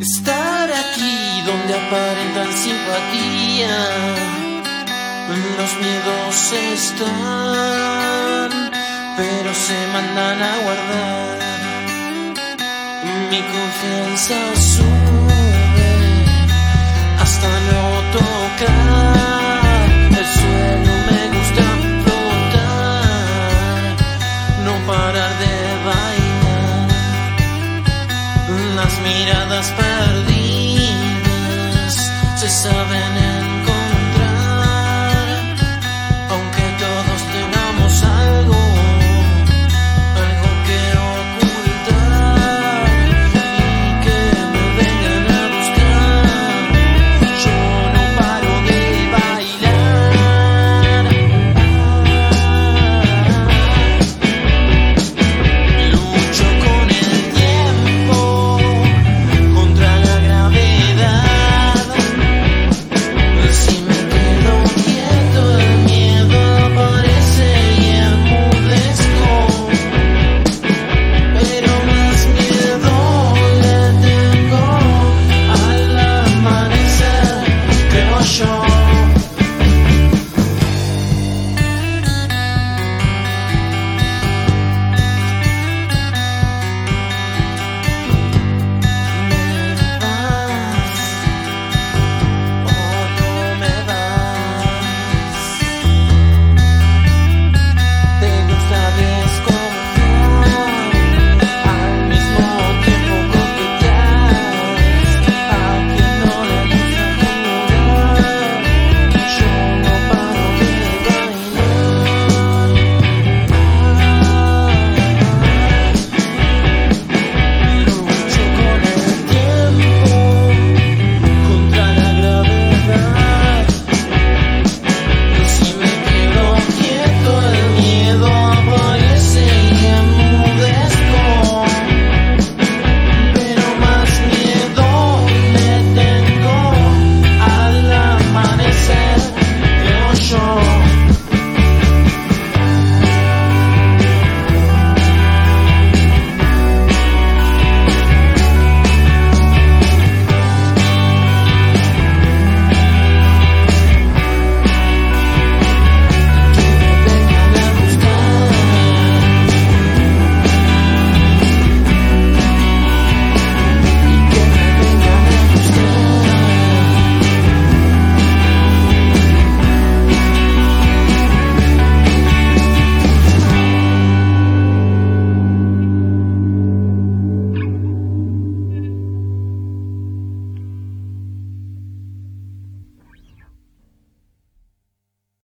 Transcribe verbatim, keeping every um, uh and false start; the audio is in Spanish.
Estar aquí donde aparentan simpatía, los miedos están, pero se mandan a guardar. Mi confianza sube hasta no tocar el suelo. Me gusta flotar, no parar de bailar. Las miradas perdidas se saben